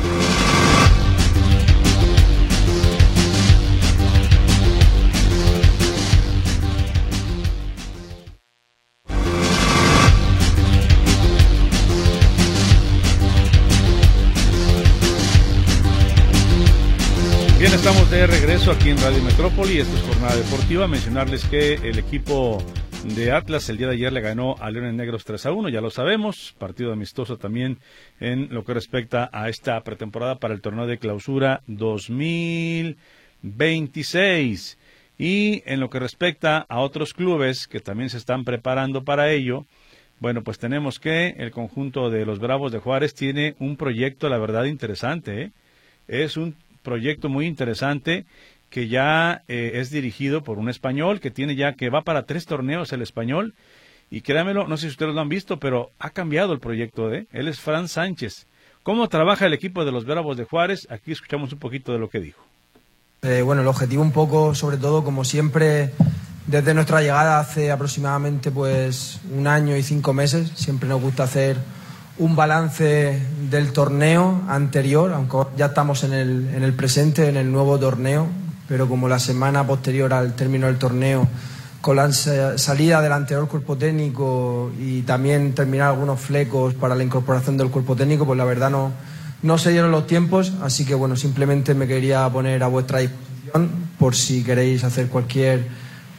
Bien, estamos de regreso aquí en Radio Metrópoli, esto es Jornada Deportiva. Mencionarles que el equipo de Atlas el día de ayer le ganó a Leones Negros 3-1, ya lo sabemos, partido amistoso también en lo que respecta a esta pretemporada para el torneo de clausura 2026. Y en lo que respecta a otros clubes que también se están preparando para ello, bueno, pues tenemos que el conjunto de los Bravos de Juárez tiene un proyecto, la verdad, interesante, Es un proyecto muy interesante que ya es dirigido por un español que va para 3 torneos el español, y créanmelo, no sé si ustedes lo han visto, pero ha cambiado el proyecto él es Fran Sánchez. ¿Cómo trabaja el equipo de los Bravos de Juárez? Aquí escuchamos un poquito de lo que dijo. Bueno, el objetivo un poco, sobre todo, como siempre, desde nuestra llegada hace aproximadamente pues 1 año y 5 meses, siempre nos gusta hacer un balance del torneo anterior, aunque ya estamos en el presente, en el nuevo torneo, pero como la semana posterior al término del torneo, con la salida del anterior cuerpo técnico y también terminar algunos flecos para la incorporación del cuerpo técnico, pues la verdad no se dieron los tiempos, así que bueno, simplemente me quería poner a vuestra disposición por si queréis hacer cualquier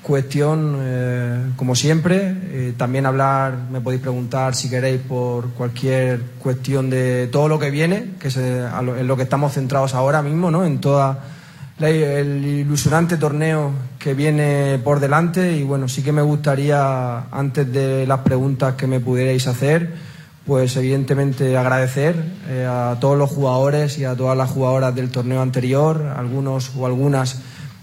cuestión, como siempre. También me podéis preguntar si queréis por cualquier cuestión de todo lo que viene, que es en lo que estamos centrados ahora mismo, ¿no? En todo el ilusionante torneo que viene por delante. Y bueno, sí que me gustaría, antes de las preguntas que me pudierais hacer, pues evidentemente agradecer a todos los jugadores y a todas las jugadoras del torneo anterior, algunos o algunas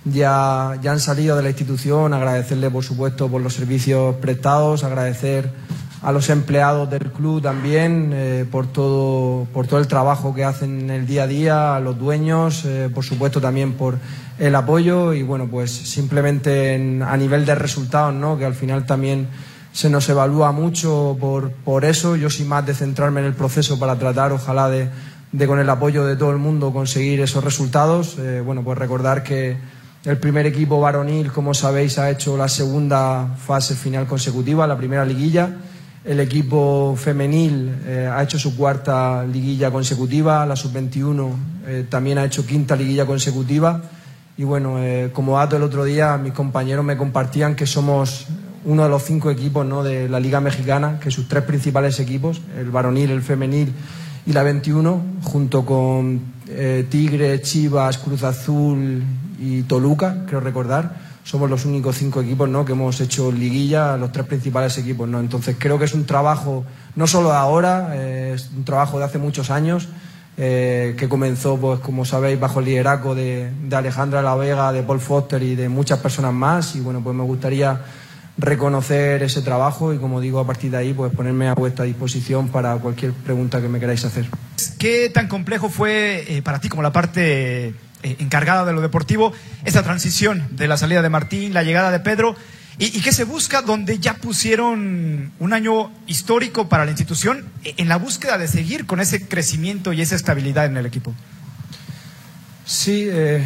ya han salido de la institución, agradecerle por supuesto por los servicios prestados, agradecer a los empleados del club también por todo el trabajo que hacen en el día a día, a los dueños, por supuesto también por el apoyo. Y bueno, pues simplemente a nivel de resultados, ¿no? Que al final también se nos evalúa mucho por eso. Yo soy más de centrarme en el proceso para tratar, ojalá, de con el apoyo de todo el mundo conseguir esos resultados. Bueno, pues recordar que el primer equipo varonil, como sabéis, ha hecho la segunda fase final consecutiva, la primera liguilla. El equipo femenil ha hecho su 4ª liguilla consecutiva, la sub-21 también ha hecho 5ª liguilla consecutiva. Y bueno, como dato, el otro día mis compañeros me compartían que somos uno de los 5 equipos, ¿no?, de la Liga Mexicana, que sus 3 principales equipos, el varonil, el femenil y la 21, junto con Tigres, Chivas, Cruz Azul y Toluca, creo recordar, somos los únicos 5 equipos, ¿no?, que hemos hecho liguilla, los 3 principales equipos, ¿no? Entonces creo que es un trabajo no solo de ahora, es un trabajo de hace muchos años, que comenzó, pues como sabéis, bajo el liderazgo de Alejandra La Vega, de Paul Foster y de muchas personas más. Y bueno, pues me gustaría reconocer ese trabajo y, como digo, a partir de ahí, pues ponerme a vuestra disposición para cualquier pregunta que me queráis hacer. ¿Qué tan complejo fue para ti, como la parte encargada de lo deportivo, esa transición de la salida de Martín, la llegada de Pedro, y qué se busca donde ya pusieron un año histórico para la institución en la búsqueda de seguir con ese crecimiento y esa estabilidad en el equipo? Sí,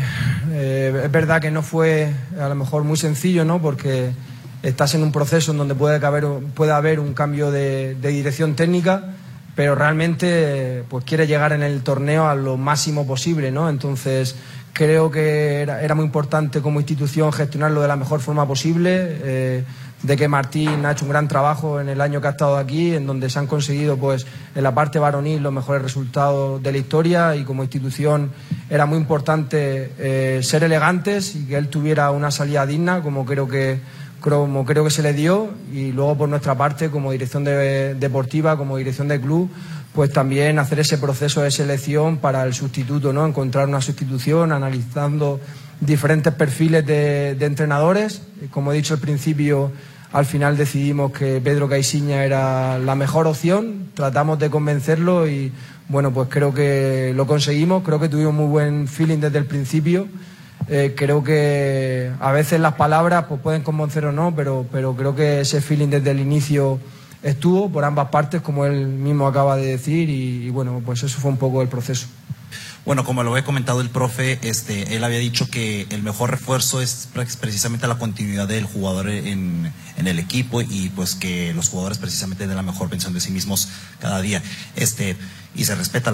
es verdad que no fue a lo mejor muy sencillo, ¿no? Porque estás en un proceso en donde puede haber un cambio de dirección técnica, pero realmente pues quiere llegar en el torneo a lo máximo posible, ¿no? Entonces creo que era muy importante como institución gestionarlo de la mejor forma posible, de que Martín ha hecho un gran trabajo en el año que ha estado aquí, en donde se han conseguido pues en la parte varonil los mejores resultados de la historia, y como institución era muy importante ser elegantes y que él tuviera una salida digna, como creo que se le dio, y luego por nuestra parte como dirección deportiva, como dirección del club, pues también hacer ese proceso de selección para el sustituto, ¿no? Encontrar una sustitución analizando diferentes perfiles de entrenadores. Como he dicho al principio, al final decidimos que Pedro Caixinha era la mejor opción, tratamos de convencerlo y bueno, pues creo que lo conseguimos, creo que tuvimos muy buen feeling desde el principio. Creo que a veces las palabras pues pueden convencer o no, pero creo que ese feeling desde el inicio estuvo por ambas partes, como él mismo acaba de decir, y bueno, pues eso fue un poco el proceso. Bueno, como lo había comentado el profe, él había dicho que el mejor refuerzo es precisamente la continuidad del jugador en el equipo, y pues que los jugadores precisamente den la mejor versión de sí mismos cada día. Y se respeta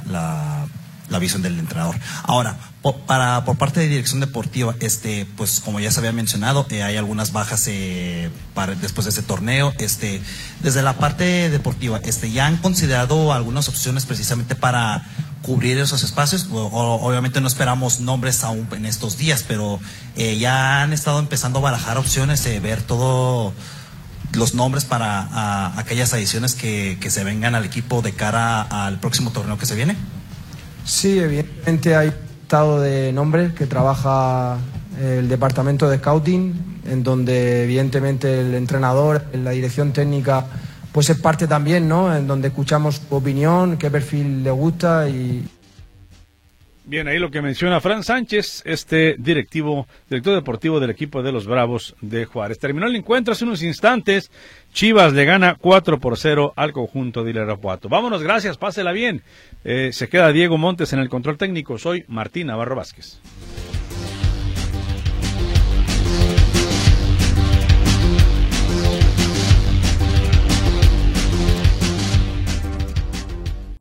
la visión del entrenador. Ahora, por parte de dirección deportiva, pues como ya se había mencionado, hay algunas bajas después de este torneo. Desde la parte deportiva, ¿ya han considerado algunas opciones precisamente para cubrir esos espacios? Obviamente no esperamos nombres aún en estos días, pero ya han estado empezando a barajar opciones, ver todos los nombres para aquellas adiciones que se vengan al equipo de cara al próximo torneo que se viene. Sí, evidentemente hay un estado de nombres que trabaja el departamento de scouting, en donde evidentemente el entrenador, la dirección técnica, pues es parte también, ¿no? En donde escuchamos su opinión, qué perfil le gusta y... Bien, ahí lo que menciona Fran Sánchez, director deportivo del equipo de los Bravos de Juárez. Terminó el encuentro hace unos instantes. Chivas le gana 4-0 al conjunto de Irapuato. Vámonos, gracias, pásela bien. Se queda Diego Montes en el control técnico. Soy Martín Navarro Vázquez.